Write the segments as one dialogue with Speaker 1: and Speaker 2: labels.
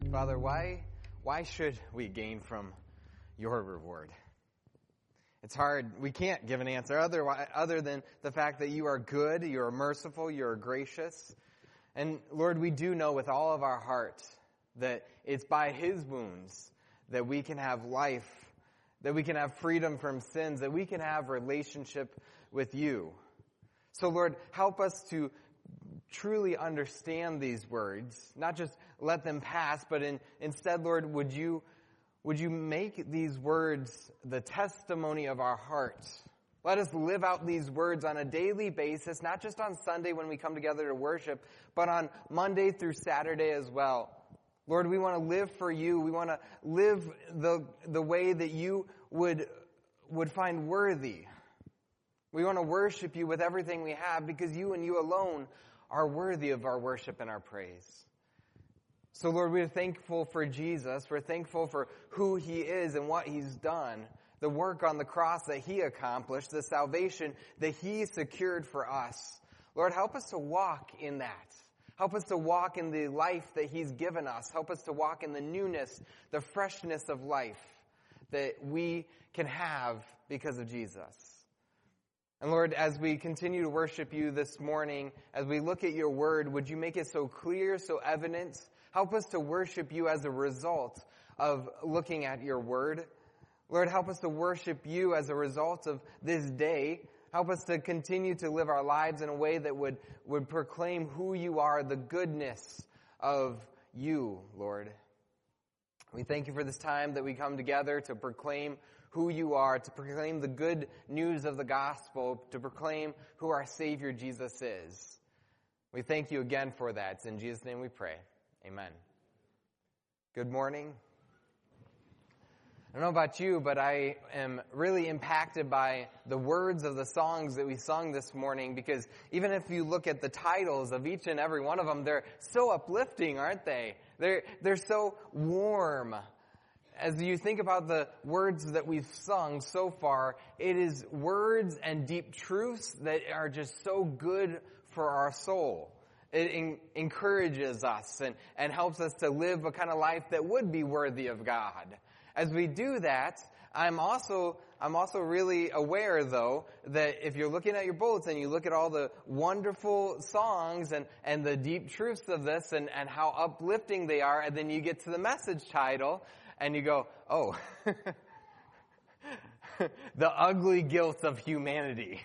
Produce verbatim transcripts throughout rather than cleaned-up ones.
Speaker 1: Father, why, why should we gain from your reward? It's hard. We can't give an answer other, other than the fact that you are good, you are merciful, you are gracious. And Lord, we do know with all of our heart that it's by his wounds that we can have life, that we can have freedom from sins, that we can have relationship with you. So Lord, help us to truly understand these words, not just let them pass, but in, instead, Lord, would you would you make these words the testimony of our heart? Let us live out these words on a daily basis, not just on Sunday when we come together to worship, but on Monday through Saturday as well. Lord, we want to live for you. We want to live the the way that you would would find worthy. We want to worship you with everything we have because you and you alone are worthy of our worship and our praise. So Lord, we're thankful for Jesus. We're thankful for who he is and what he's done, the work on the cross that he accomplished, the salvation that he secured for us. Lord, help us to walk in that. Help us to walk in the life that he's given us. Help us to walk in the newness, the freshness of life that we can have because of Jesus. And Lord, as we continue to worship you this morning, as we look at your word, would you make it so clear, so evident? Help us to worship you as a result of looking at your word. Lord, help us to worship you as a result of this day. Help us to continue to live our lives in a way that would, would proclaim who you are, the goodness of you, Lord. We thank you for this time that we come together to proclaim who you are, to proclaim the good news of the gospel, to proclaim who our Savior Jesus is. We thank you again for that. It's in Jesus' name we pray. Amen. Good morning. I don't know about you, but I am really impacted by the words of the songs that we sung this morning, because even if you look at the titles of each and every one of them, they're so uplifting, aren't they? They're, they're so warm. As you think about the words that we've sung so far, it is words and deep truths that are just so good for our soul. It en- encourages us and, and helps us to live a kind of life that would be worthy of God. As we do that, I'm also I'm also really aware, though, that if you're looking at your bulletin, you look at all the wonderful songs and, and the deep truths of this and, and how uplifting they are, and then you get to the message title, and you go, oh, the ugly guilt of humanity.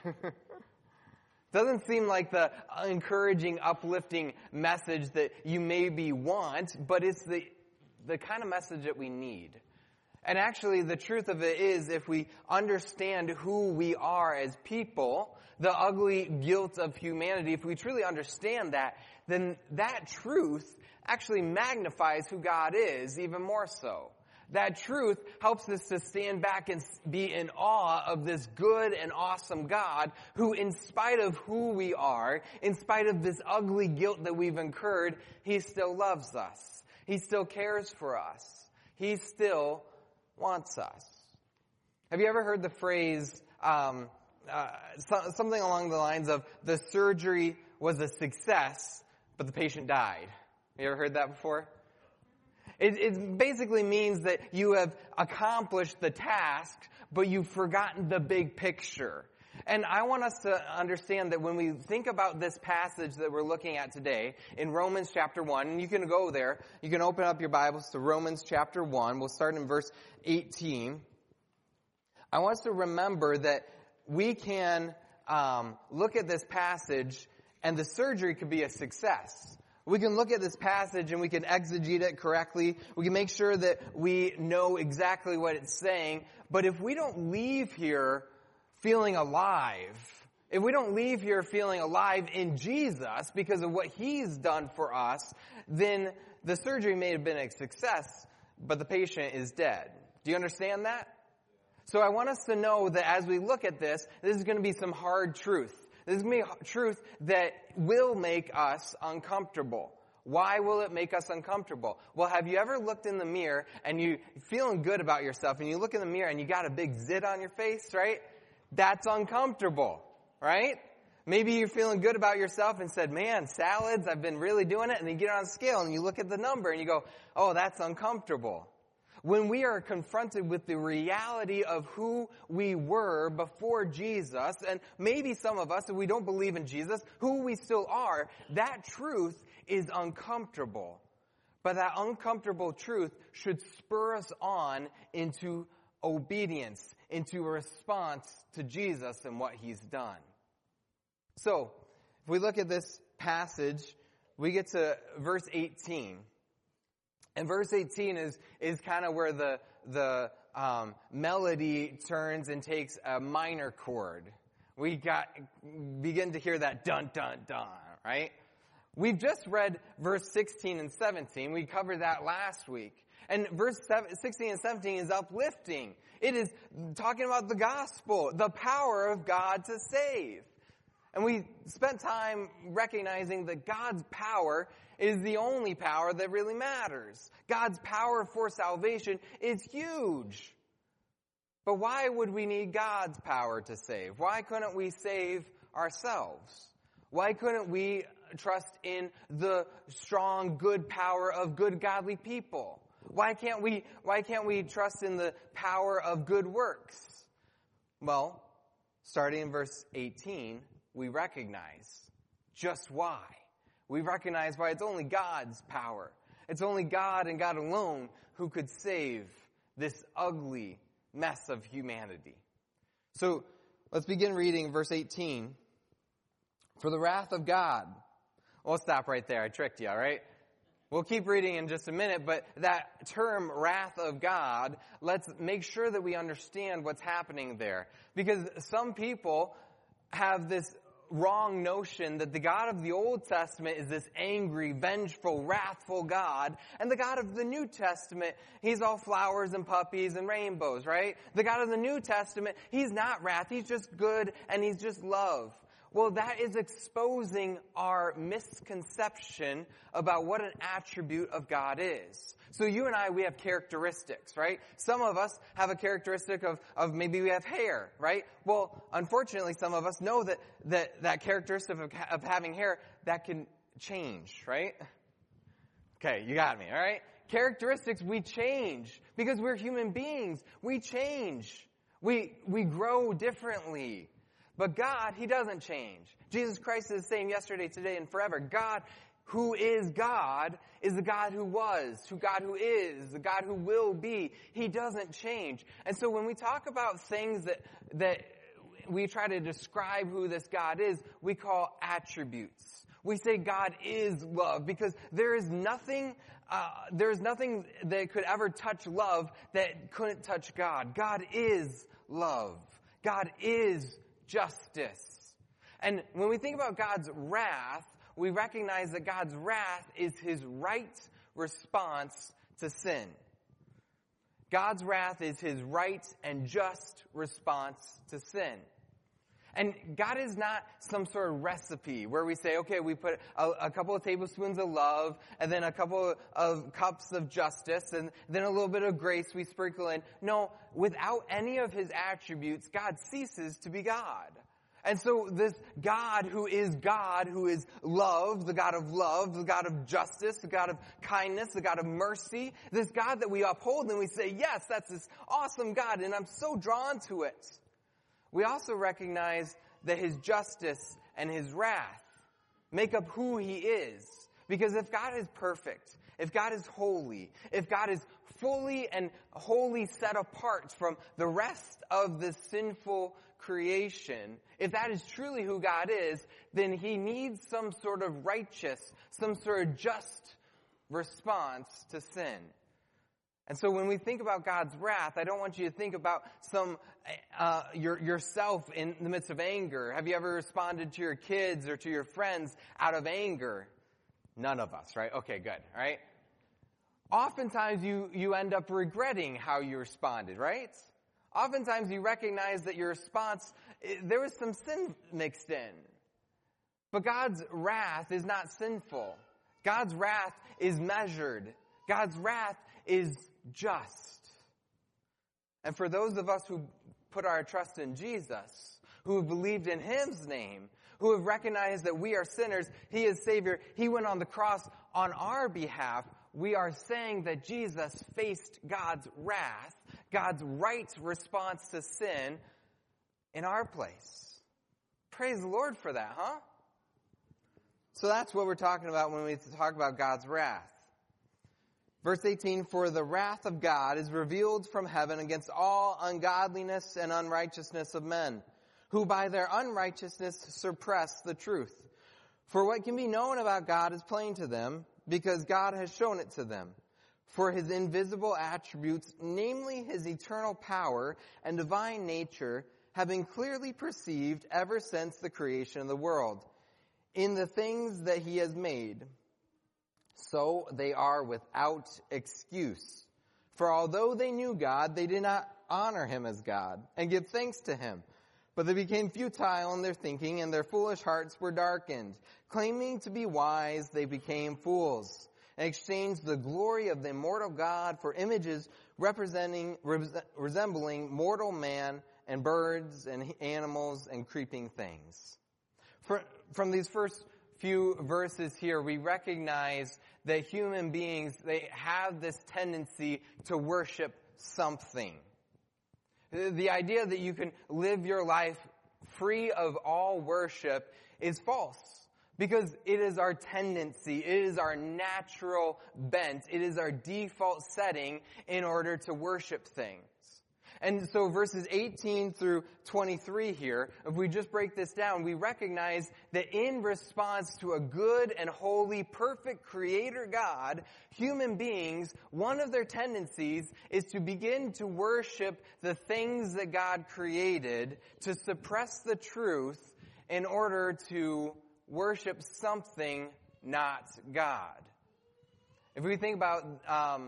Speaker 1: Doesn't seem like the encouraging, uplifting message that you maybe want, but it's the the kind of message that we need. And actually, the truth of it is, if we understand who we are as people, the ugly guilt of humanity, if we truly understand that, then that truth actually magnifies who God is even more so. That truth helps us to stand back and be in awe of this good and awesome God who, in spite of who we are, in spite of this ugly guilt that we've incurred, he still loves us. He still cares for us. He still wants us. Have you ever heard the phrase, um, uh, so, something along the lines of, the surgery was a success, but the patient died? You ever heard that before? It, it basically means that you have accomplished the task, but you've forgotten the big picture. And I want us to understand that when we think about this passage that we're looking at today in Romans chapter one, and you can go there, you can open up your Bibles to Romans chapter one. We'll start in verse eighteen. I want us to remember that we can um, look at this passage and the surgery could be a success. We can look at this passage and we can exegete it correctly. We can make sure that we know exactly what it's saying. But if we don't leave here feeling alive, if we don't leave here feeling alive in Jesus because of what he's done for us, then the surgery may have been a success, but the patient is dead. Do you understand that? So I want us to know that as we look at this, this is going to be some hard truth. This is going to be truth that will make us uncomfortable. Why will it make us uncomfortable? Well, have you ever looked in the mirror and you're feeling good about yourself and you look in the mirror and you got a big zit on your face, right? That's uncomfortable, right? Maybe you're feeling good about yourself and said, man, salads, I've been really doing it. And then you get on a scale and you look at the number and you go, oh, that's uncomfortable. When we are confronted with the reality of who we were before Jesus, and maybe some of us, if we don't believe in Jesus, who we still are, that truth is uncomfortable. But that uncomfortable truth should spur us on into obedience, into a response to Jesus and what he's done. So, if we look at this passage, we get to verse eighteen. And verse eighteen is, is kind of where the, the um, melody turns and takes a minor chord. We got begin to hear that dun, dun, dun, right? We've just read verse sixteen and seventeen. We covered that last week. And verse sixteen and seventeen is uplifting. It is talking about the gospel, the power of God to save. And we spent time recognizing that God's power is the only power that really matters. God's power for salvation is huge. But why would we need God's power to save? Why couldn't we save ourselves? Why couldn't we trust in the strong, good power of good, godly people? Why can't we, why can't we trust in the power of good works? Well, starting in verse eighteen, we recognize just why. We recognize why it's only God's power. It's only God and God alone who could save this ugly mess of humanity. So let's begin reading verse eighteen. For the wrath of God. We'll stop right there. I tricked you, all right? We'll keep reading in just a minute, but that term, wrath of God, let's make sure that we understand what's happening there. Because some people have this wrong notion that the God of the Old Testament is this angry, vengeful, wrathful God, and the God of the New Testament, he's all flowers and puppies and rainbows, right? The God of the New Testament, he's not wrath, he's just good and he's just love. Well, that is exposing our misconception about what an attribute of God is. So you and I, we have characteristics, right? Some of us have a characteristic of, of maybe we have hair, right? Well, unfortunately, some of us know that that, that characteristic of, of having hair, that can change, right? Okay, you got me, all right? Characteristics, we change because we're human beings. We change. We, we grow differently. But God, he doesn't change. Jesus Christ is the same yesterday, today, and forever. God, who is God, is the God who was, who God who is, the God who will be. He doesn't change. And so when we talk about things that, that we try to describe who this God is, we call attributes. We say God is love because there is nothing, uh, there is nothing that could ever touch love that couldn't touch God. God is love. God is justice. And when we think about God's wrath, we recognize that God's wrath is his right response to sin. God's wrath is his right and just response to sin. And God is not some sort of recipe where we say, okay, we put a, a couple of tablespoons of love and then a couple of cups of justice and then a little bit of grace we sprinkle in. No, without any of his attributes, God ceases to be God. And so this God who is God, who is love, the God of love, the God of justice, the God of kindness, the God of mercy, this God that we uphold and we say, yes, that's this awesome God and I'm so drawn to it. We also recognize that his justice and his wrath make up who he is. Because if God is perfect, if God is holy, if God is fully and wholly set apart from the rest of the sinful creation, if that is truly who God is, then he needs some sort of righteous, some sort of just response to sin. And so when we think about God's wrath, I don't want you to think about some uh, your, yourself in the midst of anger. Have you ever responded to your kids or to your friends out of anger? None of us, right? Okay, good, right? Oftentimes you, you end up regretting how you responded, right? Oftentimes you recognize that your response, there was some sin mixed in. But God's wrath is not sinful. God's wrath is measured. God's wrath is just. And for those of us who put our trust in Jesus, who have believed in his name, who have recognized that we are sinners, He is Savior, He went on the cross on our behalf, we are saying that Jesus faced God's wrath, God's right response to sin in our place. Praise the Lord for that, huh? So that's what we're talking about when we talk about God's wrath. Verse eighteen, for the wrath of God is revealed from heaven against all ungodliness and unrighteousness of men, who by their unrighteousness suppress the truth. For what can be known about God is plain to them, because God has shown it to them. For His invisible attributes, namely His eternal power and divine nature, have been clearly perceived ever since the creation of the world, in the things that He has made. So they are without excuse. For although they knew God, they did not honor Him as God and give thanks to Him. But they became futile in their thinking, and their foolish hearts were darkened. Claiming to be wise, they became fools, and exchanged the glory of the immortal God for images representing, resembling mortal man and birds and animals and creeping things. For, from these first few verses here, we recognize that human beings, they have this tendency to worship something. The idea that you can live your life free of all worship is false, because it is our tendency, it is our natural bent, it is our default setting in order to worship things. And so verses eighteen through twenty-three here, if we just break this down, we recognize that in response to a good and holy, perfect creator God, human beings, one of their tendencies is to begin to worship the things that God created, to suppress the truth in order to worship something, not God. If we think about um,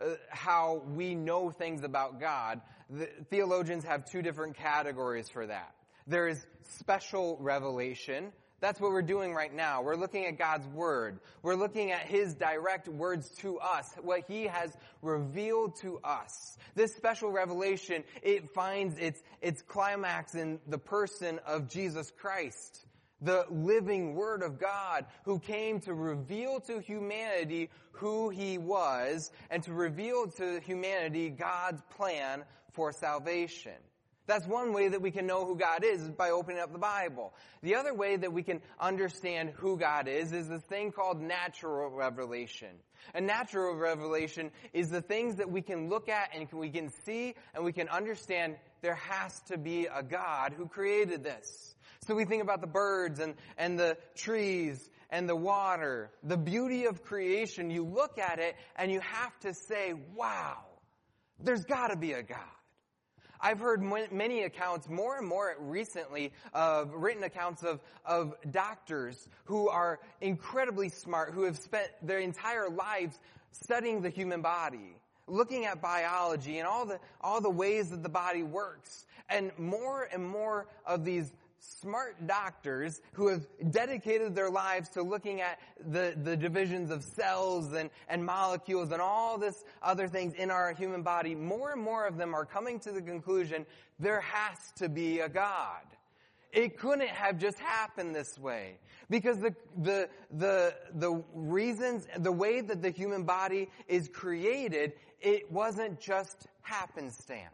Speaker 1: how we know things about God, the theologians have two different categories for that. There is special revelation. That's what we're doing right now. We're looking at God's Word. We're looking at His direct words to us, what He has revealed to us. This special revelation, it finds its, its climax in the person of Jesus Christ, the living Word of God, who came to reveal to humanity who He was and to reveal to humanity God's plan for salvation. That's one way that we can know who God is, is by opening up the Bible. The other way that we can understand who God is is this thing called natural revelation. And natural revelation is the things that we can look at and we can see and we can understand there has to be a God who created this. So we think about the birds and, and the trees and the water, the beauty of creation. You look at it and you have to say, wow, there's got to be a God. I've heard many accounts, more and more recently, of written accounts of, of doctors who are incredibly smart, who have spent their entire lives studying the human body, looking at biology and all the, all the ways that the body works. And more and more of these smart doctors who have dedicated their lives to looking at the, the divisions of cells and, and molecules and all this other things in our human body, more and more of them are coming to the conclusion there has to be a God. It couldn't have just happened this way. Because the, the, the, the reasons, the way that the human body is created, it wasn't just happenstance.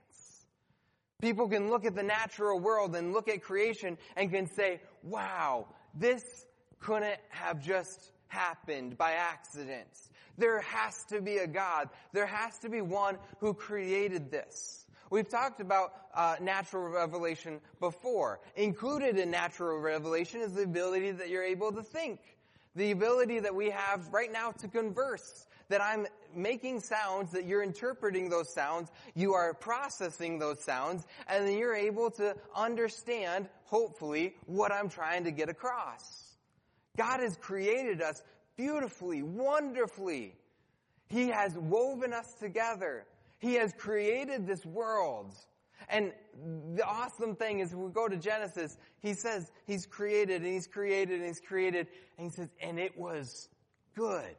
Speaker 1: People can look at the natural world and look at creation and can say, wow, this couldn't have just happened by accident. There has to be a God. There has to be one who created this. We've talked about uh, natural revelation before. Included in natural revelation is the ability that you're able to think. The ability that we have right now to converse. That I'm making sounds, that you're interpreting those sounds, you are processing those sounds, and then you're able to understand, hopefully, what I'm trying to get across. God has created us beautifully, wonderfully. He has woven us together. He has created this world. And the awesome thing is, when we go to Genesis, he says he's created, and he's created, and he's created, and he says, and it was good.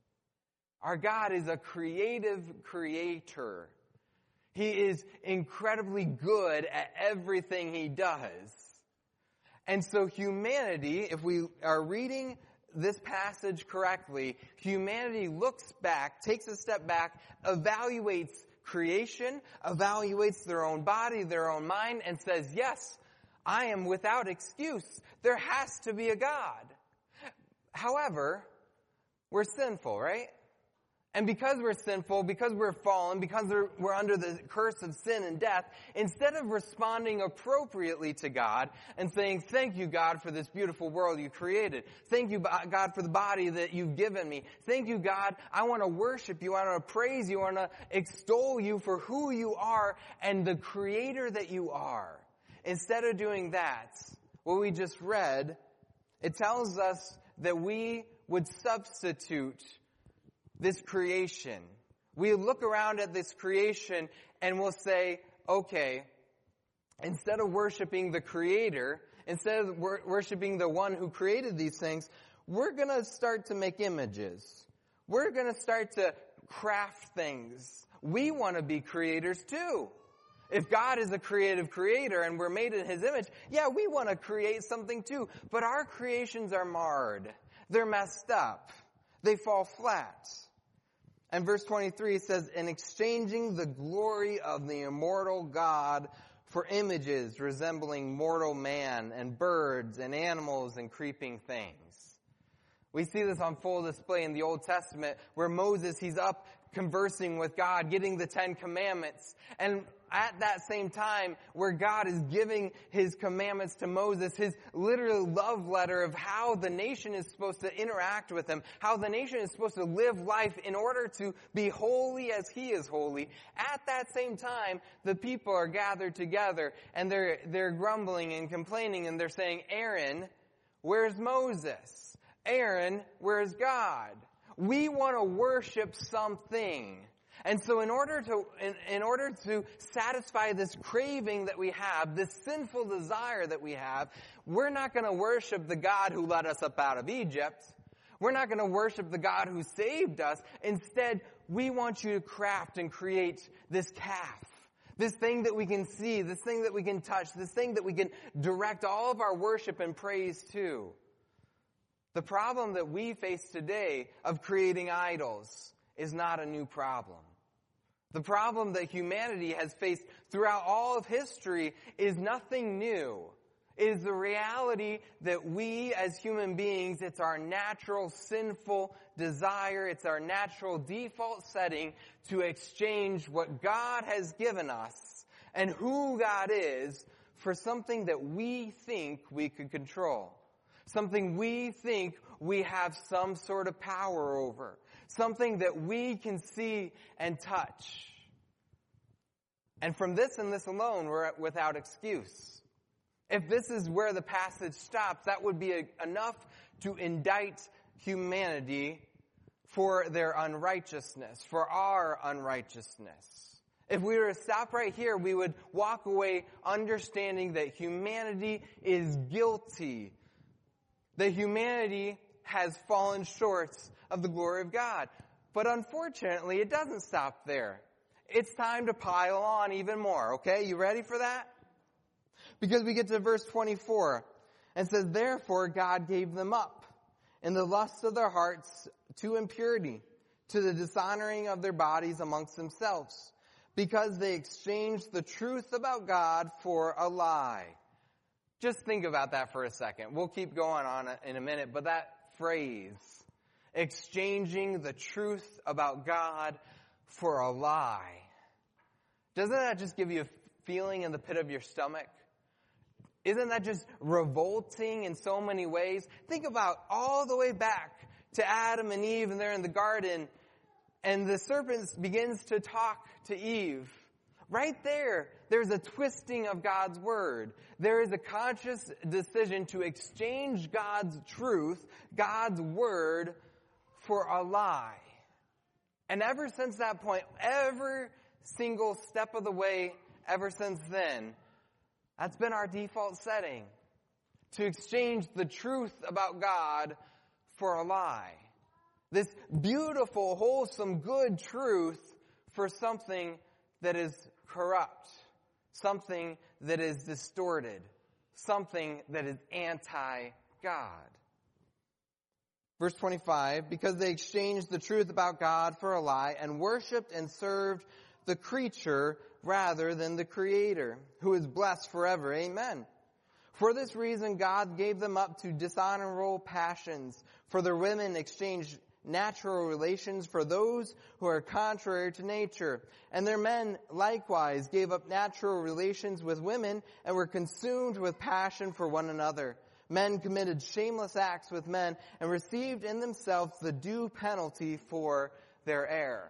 Speaker 1: Our God is a creative creator. He is incredibly good at everything He does. And so humanity, if we are reading this passage correctly, humanity looks back, takes a step back, evaluates creation, evaluates their own body, their own mind, and says, yes, I am without excuse. There has to be a God. However, we're sinful, right? And because we're sinful, because we're fallen, because we're, we're under the curse of sin and death, instead of responding appropriately to God and saying, thank you, God, for this beautiful world you created. Thank you, God, for the body that you've given me. Thank you, God, I want to worship you. I want to praise you. I want to extol you for who you are and the creator that you are. Instead of doing that, what we just read, it tells us that we would substitute this creation. We look around at this creation and we'll say, okay, instead of worshiping the Creator, instead of wor- worshiping the one who created these things, we're going to start to make images. We're going to start to craft things. We want to be creators too. If God is a creative creator and we're made in His image, yeah, we want to create something too. But our creations are marred. They're messed up. They fall flat. And verse twenty-three says, in exchanging the glory of the immortal God for images resembling mortal man and birds and animals and creeping things. We see this on full display in the Old Testament where Moses, he's up conversing with God, getting the Ten Commandments. And at that same time where God is giving His commandments to Moses, His literal love letter of how the nation is supposed to interact with Him, how the nation is supposed to live life in order to be holy as He is holy. At that same time, the people are gathered together and they're, they're grumbling and complaining and they're saying, Aaron, where's Moses? Aaron, where's God? We want to worship something. And so in order to, in, in order to satisfy this craving that we have, this sinful desire that we have, we're not going to worship the God who led us up out of Egypt. We're not going to worship the God who saved us. Instead, we want you to craft and create this calf. This thing that we can see, this thing that we can touch, this thing that we can direct all of our worship and praise to. The problem that we face today of creating idols is not a new problem. The problem that humanity has faced throughout all of history is nothing new. It is the reality that we as human beings, it's our natural sinful desire, it's our natural default setting to exchange what God has given us and who God is for something that we think we could control. Something we think we have some sort of power over. Something that we can see and touch. And from this and this alone, we're without excuse. If this is where the passage stops, that would be a, enough to indict humanity for their unrighteousness, for our unrighteousness. If we were to stop right here, we would walk away understanding that humanity is guilty. That humanity has fallen short of the glory of God. But unfortunately, it doesn't stop there. It's time to pile on even more, okay? You ready for that? Because we get to verse twenty-four and says, therefore God gave them up in the lusts of their hearts to impurity, to the dishonoring of their bodies amongst themselves, because they exchanged the truth about God for a lie. Just think about that for a second. We'll keep going on in a minute, but that phrase, exchanging the truth about God for a lie, doesn't that just give you a feeling in the pit of your stomach? Isn't that just revolting in so many ways? Think about all the way back to Adam and Eve, and they're in the garden, and the serpent begins to talk to Eve. Right there, there's a twisting of God's word. There is a conscious decision to exchange God's truth, God's word, for a lie. And ever since that point, every single step of the way, ever since then, that's been our default setting. To exchange the truth about God for a lie. This beautiful, wholesome, good truth for something that is corrupt, something that is distorted, something that is anti-God. Verse twenty-five, because they exchanged the truth about God for a lie and worshipped and served the creature rather than the Creator, who is blessed forever. Amen. For this reason, God gave them up to dishonorable passions. For their women exchanged natural relations for those who are contrary to nature. And their men likewise gave up natural relations with women and were consumed with passion for one another. Men committed shameless acts with men and received in themselves the due penalty for their error.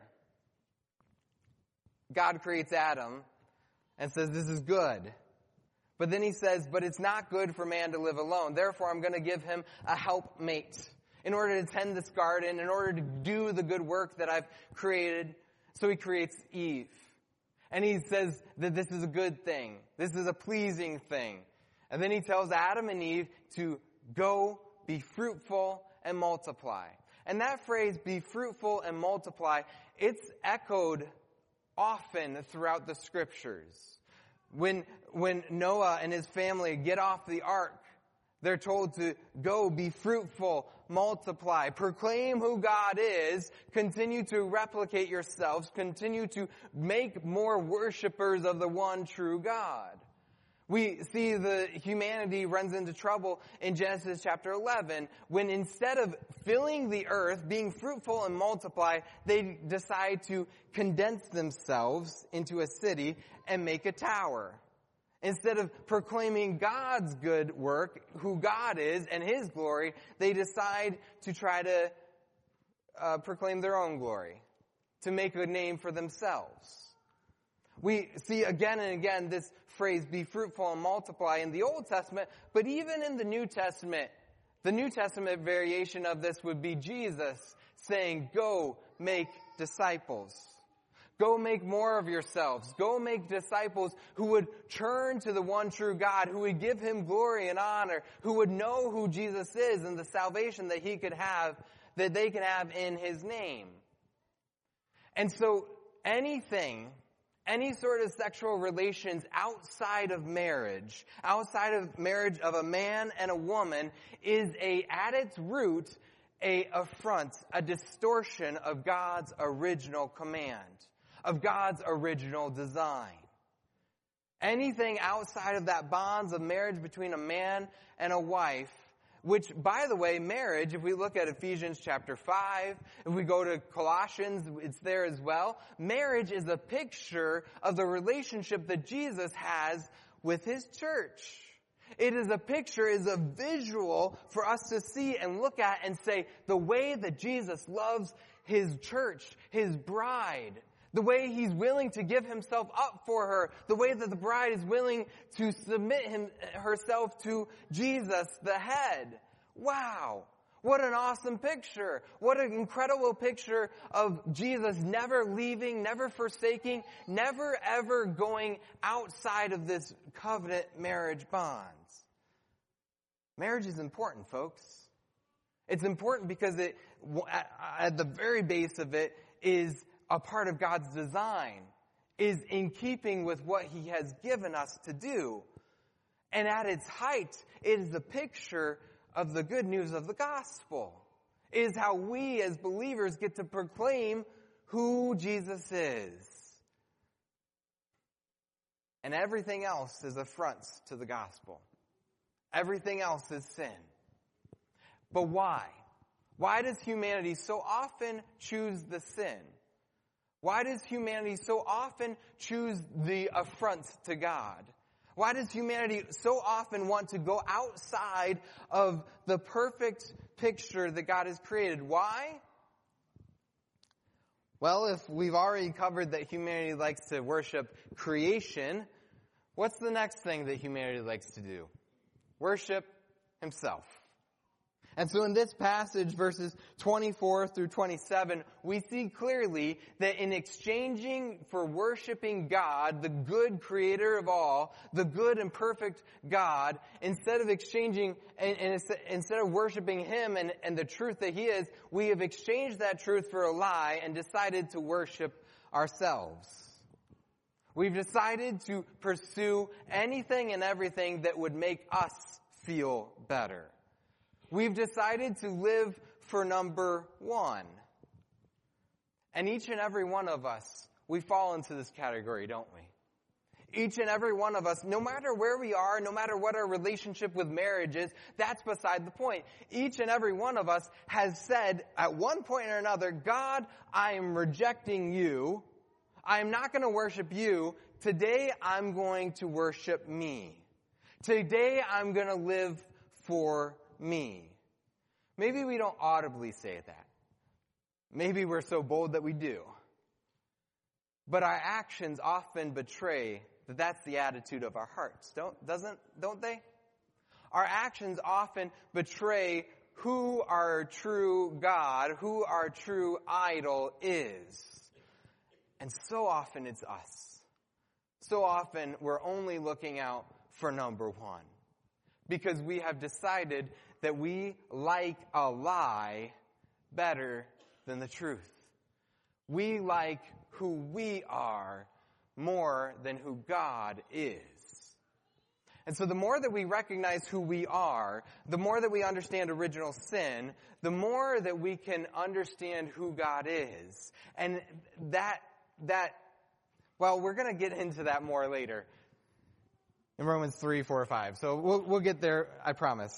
Speaker 1: God creates Adam and says, this is good. But then he says, but it's not good for man to live alone. Therefore, I'm going to give him a helpmate in order to tend this garden, in order to do the good work that I've created. So he creates Eve. And he says that this is a good thing. This is a pleasing thing. And then he tells Adam and Eve to go, be fruitful, and multiply. And that phrase, be fruitful and multiply, it's echoed often throughout the scriptures. When, when Noah and his family get off the ark, they're told to go, be fruitful, multiply, proclaim who God is, continue to replicate yourselves, continue to make more worshipers of the one true God. We see the humanity runs into trouble in Genesis chapter eleven when instead of filling the earth, being fruitful and multiply, they decide to condense themselves into a city and make a tower. Instead of proclaiming God's good work, who God is, and His glory, they decide to try to uh, proclaim their own glory, to make a name for themselves. We see again and again this phrase, be fruitful and multiply, in the Old Testament, but even in the New Testament, the New Testament variation of this would be Jesus saying, go make disciples. Go make more of yourselves. Go make disciples who would turn to the one true God, who would give Him glory and honor, who would know who Jesus is and the salvation that He could have, that they can have in His name. And so anything, any sort of sexual relations outside of marriage, outside of marriage of a man and a woman, is a, at its root, a affront, a distortion of God's original command, of God's original design. Anything outside of that bonds of marriage between a man and a wife, which, by the way, marriage, if we look at Ephesians chapter five, if we go to Colossians, it's there as well. Marriage is a picture of the relationship that Jesus has with His church. It is a picture, is a visual for us to see and look at and say, the way that Jesus loves His church, His bride, the way He's willing to give Himself up for her, the way that the bride is willing to submit him, herself to Jesus, the head. Wow. What an awesome picture. What an incredible picture of Jesus never leaving, never forsaking, never ever going outside of this covenant marriage bonds. Marriage is important, folks. It's important because it, at the very base of it, is a part of God's design, is in keeping with what He has given us to do. And at its height, it is a picture of the good news of the gospel. It is how we as believers get to proclaim who Jesus is. And everything else is affronts to the gospel. Everything else is sin. But why? Why does humanity so often choose the sin? Why does humanity so often choose the affront to God? Why does humanity so often want to go outside of the perfect picture that God has created? Why? Well, if we've already covered that humanity likes to worship creation, what's the next thing that humanity likes to do? Worship himself. And so in this passage, verses twenty-four through twenty-seven, we see clearly that in exchanging for worshiping God, the good creator of all, the good and perfect God, instead of exchanging, and, and instead of worshiping Him and, and the truth that He is, we have exchanged that truth for a lie and decided to worship ourselves. We've decided to pursue anything and everything that would make us feel better. We've decided to live for number one. And each and every one of us, we fall into this category, don't we? Each and every one of us, no matter where we are, no matter what our relationship with marriage is, that's beside the point. Each and every one of us has said at one point or another, God, I am rejecting you. I am not going to worship you. Today I'm going to worship me. Today I'm going to live for me. Maybe we don't audibly say that. Maybe we're so bold that we do. But our actions often betray that that's the attitude of our hearts, don't, doesn't, don't they? Our actions often betray who our true God, who our true idol is. And so often it's us. So often we're only looking out for number one. Because we have decided that we like a lie better than the truth. We like who we are more than who God is. And so the more that we recognize who we are, the more that we understand original sin, the more that we can understand who God is. And that, that, well, we're going to get into that more later in Romans three, four, five. So we'll, we'll get there, I promise.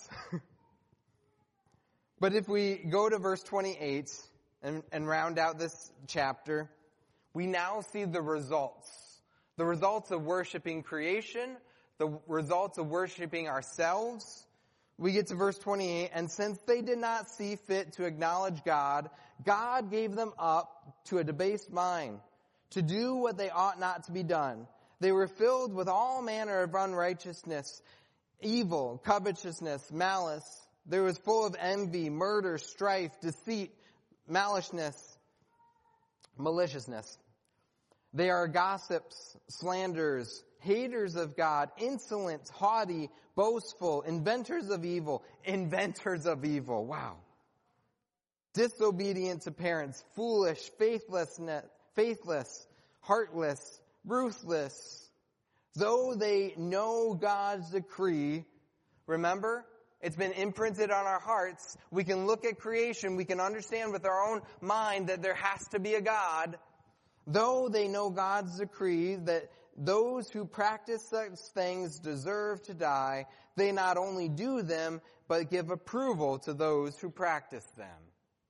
Speaker 1: But if we go to verse twenty-eight and, and round out this chapter, we now see the results. The results of worshiping creation, the results of worshiping ourselves. We get to verse twenty-eight, and since they did not see fit to acknowledge God, God gave them up to a debased mind, to do what they ought not to be done. They were filled with all manner of unrighteousness, evil, covetousness, malice. They was full of envy, murder, strife, deceit, maliciousness, maliciousness. They are gossips, slanderers, haters of God, insolent, haughty, boastful, inventors of evil, inventors of evil. Wow. Disobedient to parents, foolish, faithless, faithless, heartless, ruthless. Though they know God's decree, remember, it's been imprinted on our hearts. We can look at creation. We can understand with our own mind that there has to be a God. Though they know God's decree that those who practice such things deserve to die, they not only do them, but give approval to those who practice them.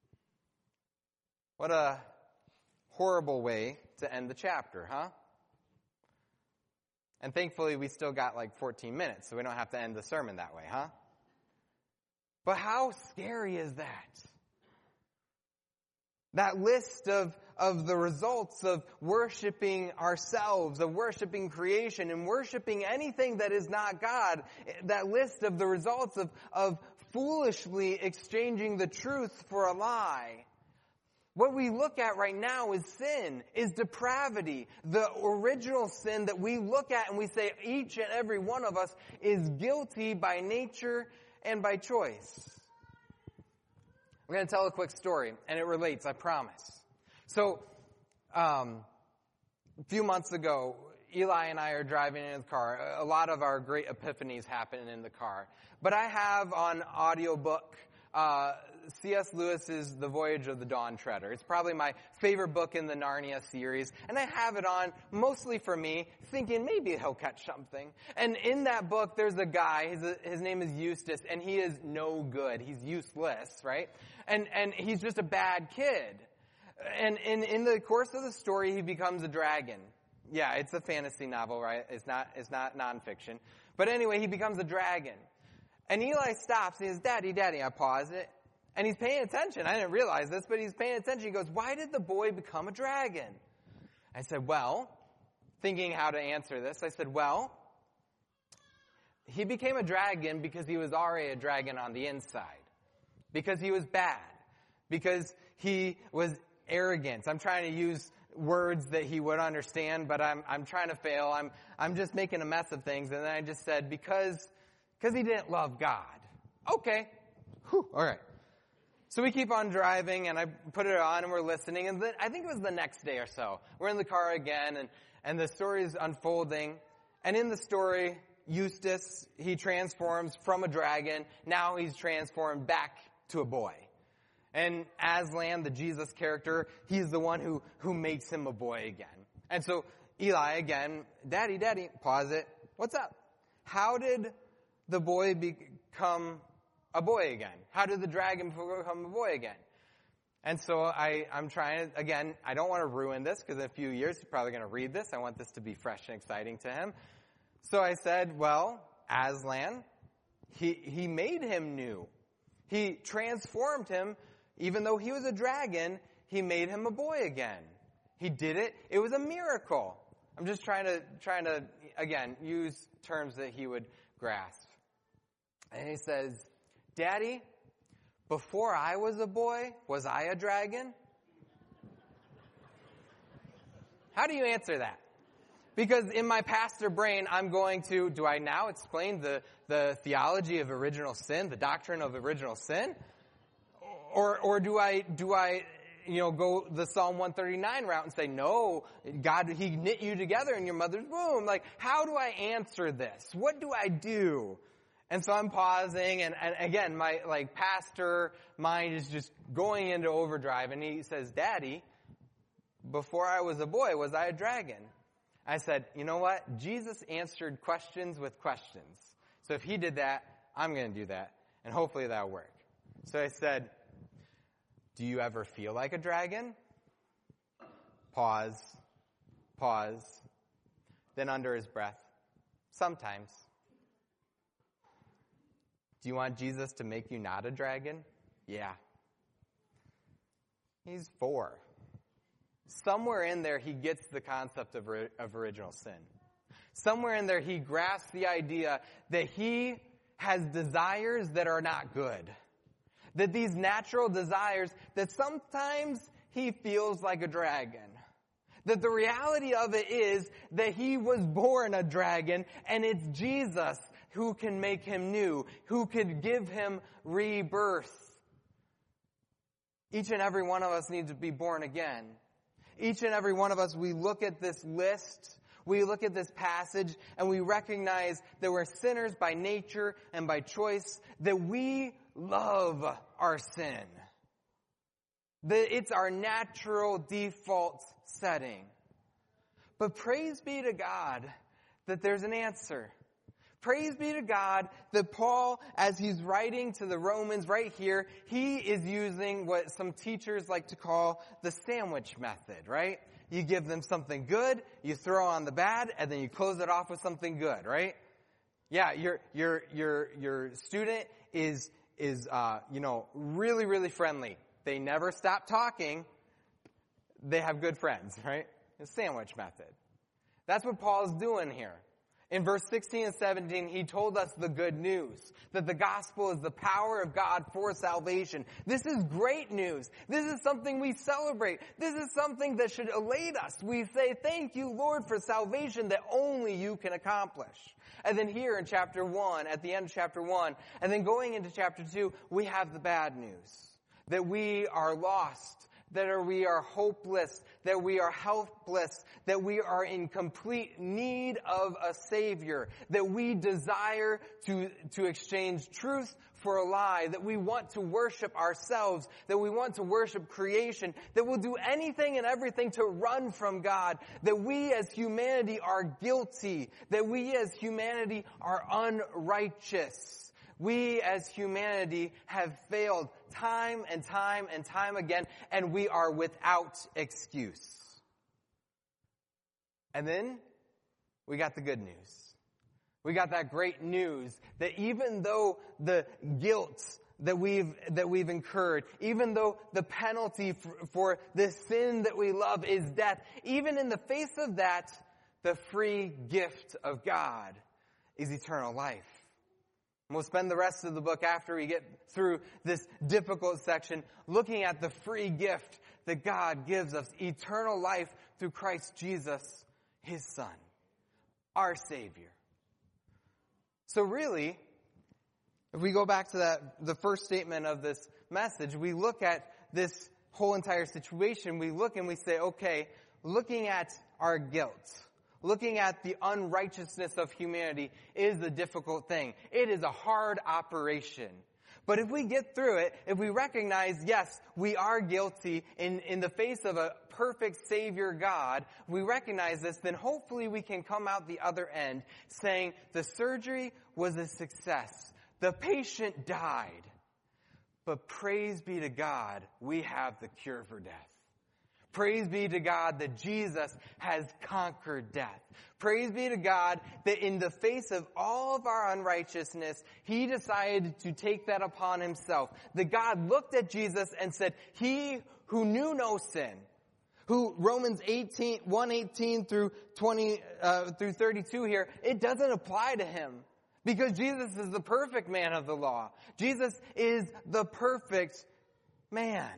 Speaker 1: What a horrible way to end the chapter, huh? And thankfully we still got like fourteen minutes, so we don't have to end the sermon that way, huh? But how scary is that? That list of, of the results of worshiping ourselves, of worshiping creation, and worshiping anything that is not God. That list of the results of, of foolishly exchanging the truth for a lie. What we look at right now is sin, is depravity. The original sin that we look at and we say each and every one of us is guilty by nature and by choice. I'm going to tell a quick story, and it relates, I promise. So, um, a few months ago, Eli and I are driving in the car. A lot of our great epiphanies happen in the car. But I have on audiobook uh, C S Lewis's The Voyage of the Dawn Treader. It's probably my favorite book in the Narnia series. And I have it on mostly for me, thinking maybe he'll catch something. And in that book, there's a guy, his, his name is Eustace, and he is no good. He's useless, right? And, and he's just a bad kid. And in, in the course of the story, he becomes a dragon. Yeah, it's a fantasy novel, right? It's not, it's not nonfiction. But anyway, he becomes a dragon. And Eli stops and he says, Daddy, Daddy, I pause it. And he's paying attention. I didn't realize this, but he's paying attention. He goes, why did the boy become a dragon? I said, well, thinking how to answer this, I said, well, he became a dragon because he was already a dragon on the inside. Because he was bad. Because he was arrogant. I'm trying to use words that he would understand, but I'm I'm trying to fail. I'm I'm just making a mess of things. And then I just said, because because he didn't love God. Okay. Whew, all right. So we keep on driving, and I put it on, and we're listening, and then I think it was the next day or so. We're in the car again, and, and the story is unfolding. And in the story, Eustace, he transforms from a dragon. Now he's transformed back to a boy. And Aslan, the Jesus character, he's the one who, who makes him a boy again. And so Eli again, Daddy, Daddy, pause it. What's up? How did the boy become a boy again? How did the dragon become a boy again? And so I, I'm trying to, again, I don't want to ruin this because in a few years he's probably going to read this. I want this to be fresh and exciting to him. So I said, well, Aslan, he, he made him new. He transformed him. Even though he was a dragon, he made him a boy again. He did it. It was a miracle. I'm just trying to, trying to, again, use terms that he would grasp. And he says, Daddy, before I was a boy, was I a dragon? How do you answer that? Because in my pastor brain, I'm going to, do I now explain the, the theology of original sin, the doctrine of original sin? Or, or do I, do I, you know, go the Psalm one thirty-nine route and say, no, God, He knit you together in your mother's womb. Like, how do I answer this? What do I do? And so I'm pausing, and, and again, my, like, pastor mind is just going into overdrive, and he says, Daddy, before I was a boy, was I a dragon? I said, you know what? Jesus answered questions with questions. So if He did that, I'm going to do that, and hopefully that'll work. So I said, do you ever feel like a dragon? Pause. Pause. Then under his breath, sometimes. Do you want Jesus to make you not a dragon? Yeah. He's four. Somewhere in there, he gets the concept of, of original sin. Somewhere in there, he grasps the idea that he has desires that are not good. That these natural desires, that sometimes he feels like a dragon. That the reality of it is that he was born a dragon, and it's Jesus who can make him new, who could give him rebirth. Each and every one of us needs to be born again. Each and every one of us, we look at this list, we look at this passage, and we recognize that we're sinners by nature and by choice, that we love our sin. That it's our natural default setting. But praise be to God that there's an answer. Praise be to God that Paul, as he's writing to the Romans right here, he is using what some teachers like to call the sandwich method, right? You give them something good, you throw on the bad, and then you close it off with something good, right? Yeah, your your your your student is is uh, you know, really, really friendly. They never stop talking. They have good friends, right? The sandwich method. That's what Paul's doing here. In verse sixteen and seventeen, he told us the good news, that the gospel is the power of God for salvation. This is great news. This is something we celebrate. This is something that should elate us. We say, thank you, Lord, for salvation that only you can accomplish. And then here in chapter one, at the end of chapter one, and then going into chapter two, we have the bad news. That we are lost, that we are hopeless, that we are helpless, that we are in complete need of a Savior, that we desire to, to exchange truth for a lie, that we want to worship ourselves, that we want to worship creation, that we'll do anything and everything to run from God, that we as humanity are guilty, that we as humanity are unrighteous. We as humanity have failed time and time and time again, and we are without excuse. And then we got the good news. We got that great news that even though the guilt that we've that we've incurred, even though the penalty for, for this sin that we love is death, even in the face of that, the free gift of God is eternal life. And we'll spend the rest of the book after we get through this difficult section looking at the free gift that God gives us, eternal life through Christ Jesus, His Son, our Savior. So really, if we go back to that, the first statement of this message, we look at this whole entire situation, we look and we say, okay, looking at our guilt, looking at the unrighteousness of humanity is a difficult thing. It is a hard operation. But if we get through it, if we recognize, yes, we are guilty in, in the face of a perfect Savior God, we recognize this, then hopefully we can come out the other end saying the surgery was a success. The patient died. But praise be to God, we have the cure for death. Praise be to God that Jesus has conquered death. Praise be to God that in the face of all of our unrighteousness, He decided to take that upon Himself. That God looked at Jesus and said, He who knew no sin, who Romans eighteen, one eighteen through twenty, uh, through thirty-two here, it doesn't apply to Him. Because Jesus is the perfect man of the law. Jesus is the perfect man.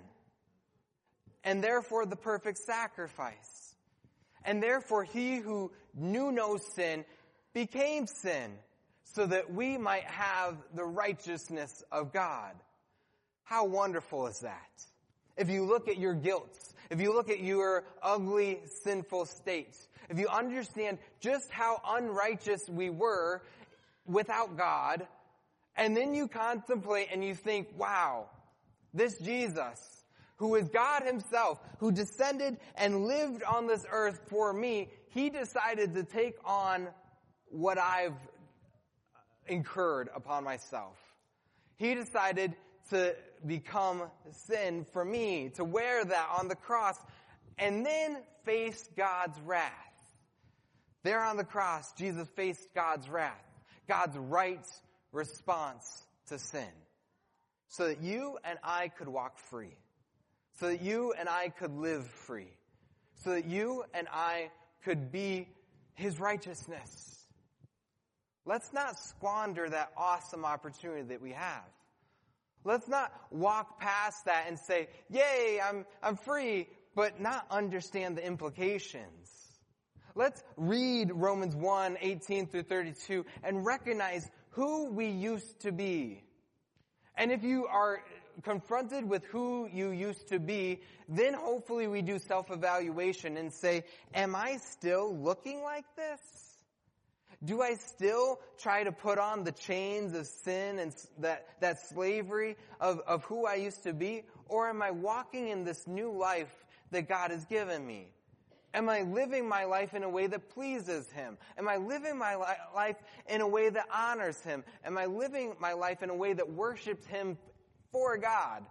Speaker 1: And therefore the perfect sacrifice. And therefore he who knew no sin became sin, so that we might have the righteousness of God. How wonderful is that? If you look at your guilt, if you look at your ugly, sinful state, if you understand just how unrighteous we were without God, and then you contemplate and you think, wow, this Jesus, who is God Himself, who descended and lived on this earth for me, He decided to take on what I've incurred upon myself. He decided to become sin for me, to wear that on the cross, and then face God's wrath. There on the cross, Jesus faced God's wrath, God's right response to sin, so that you and I could walk free. So that you and I could live free. So that you and I could be His righteousness. Let's not squander that awesome opportunity that we have. Let's not walk past that and say, yay, I'm, I'm free, but not understand the implications. Let's read Romans one, eighteen through thirty-two and recognize who we used to be. And if you are confronted with who you used to be, then hopefully we do self-evaluation and say, am I still looking like this? Do I still try to put on the chains of sin and that, that slavery of, of who I used to be? Or am I walking in this new life that God has given me? Am I living my life in a way that pleases Him? Am I living my li- life in a way that honors Him? Am I living my life in a way that worships Him for God?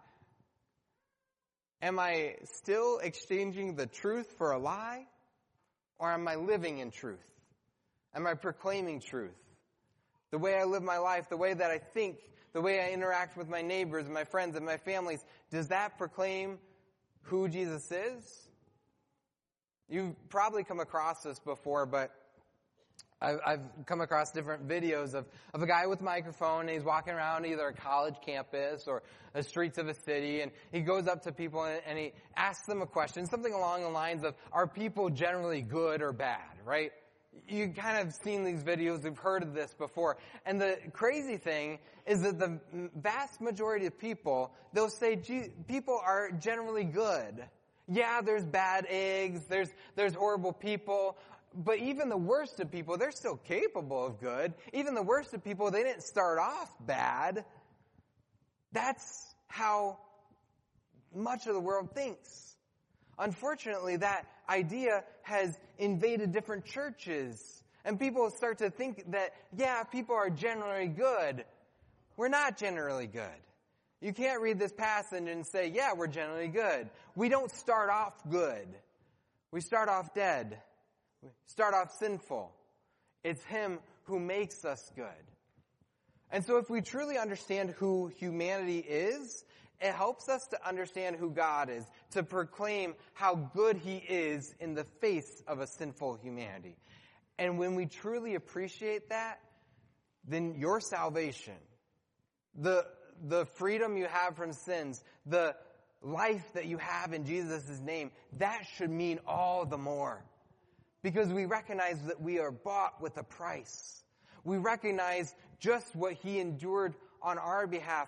Speaker 1: Am I still exchanging the truth for a lie? Or am I living in truth? Am I proclaiming truth? The way I live my life, the way that I think, the way I interact with my neighbors and my friends and my families, does that proclaim who Jesus is? You've probably come across this before, but I've, I've come across different videos of, of a guy with a microphone, and he's walking around either a college campus or the streets of a city, and he goes up to people and, and he asks them a question, something along the lines of, are people generally good or bad, right? You kind of seen these videos, you've heard of this before. And the crazy thing is that the vast majority of people, they'll say, gee, people are generally good. Yeah, there's bad eggs, there's there's horrible people, but even the worst of people, they're still capable of good. Even the worst of people, they didn't start off bad. That's how much of the world thinks. Unfortunately, that idea has invaded different churches, and people start to think that, yeah, people are generally good. We're not generally good. You can't read this passage and say, yeah, we're generally good. We don't start off good. We start off dead. We start off sinful. It's Him who makes us good. And so if we truly understand who humanity is, it helps us to understand who God is, to proclaim how good He is in the face of a sinful humanity. And when we truly appreciate that, then your salvation, the the freedom you have from sins, the life that you have in Jesus' name, that should mean all the more. Because we recognize that we are bought with a price. We recognize just what He endured on our behalf.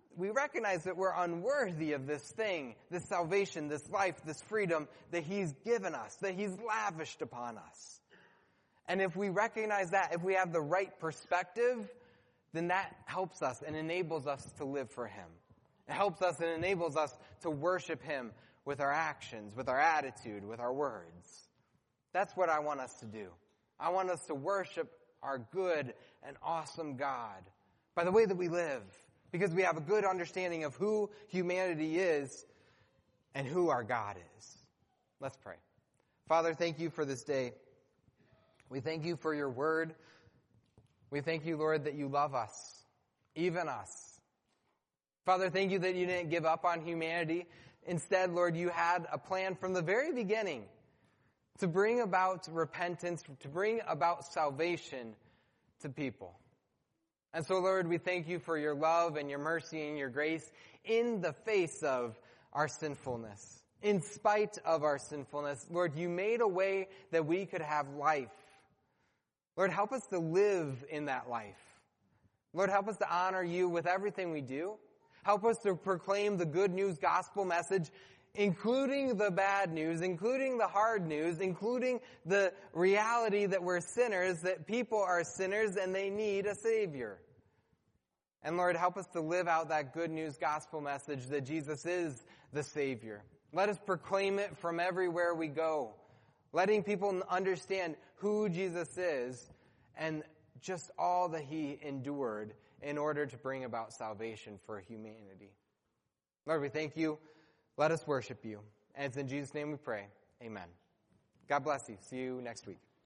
Speaker 1: we recognize that we're unworthy of this thing, this salvation, this life, this freedom that he's given us, that he's lavished upon us. And if we recognize that, if we have the right perspective, then that helps us and enables us to live for him. It helps us and enables us to worship him with our actions, with our attitude, with our words. That's what I want us to do. I want us to worship our good and awesome God by the way that we live, because we have a good understanding of who humanity is and who our God is. Let's pray. Father, thank you for this day. We thank you for your word. We thank you, Lord, that you love us, even us. Father, thank you that you didn't give up on humanity. Instead, Lord, you had a plan from the very beginning to bring about repentance, to bring about salvation to people. And so, Lord, we thank you for your love and your mercy and your grace in the face of our sinfulness. In spite of our sinfulness, Lord, you made a way that we could have life. Lord, help us to live in that life. Lord, help us to honor you with everything we do. Help us to proclaim the good news gospel message, including the bad news, including the hard news, including the reality that we're sinners, that people are sinners and they need a Savior. And Lord, help us to live out that good news gospel message that Jesus is the Savior. Let us proclaim it from everywhere we go, letting people understand who Jesus is and just all that he endured in order to bring about salvation for humanity. Lord, we thank you. Let us worship you. And it's in Jesus' name we pray. Amen. God bless you. See you next week.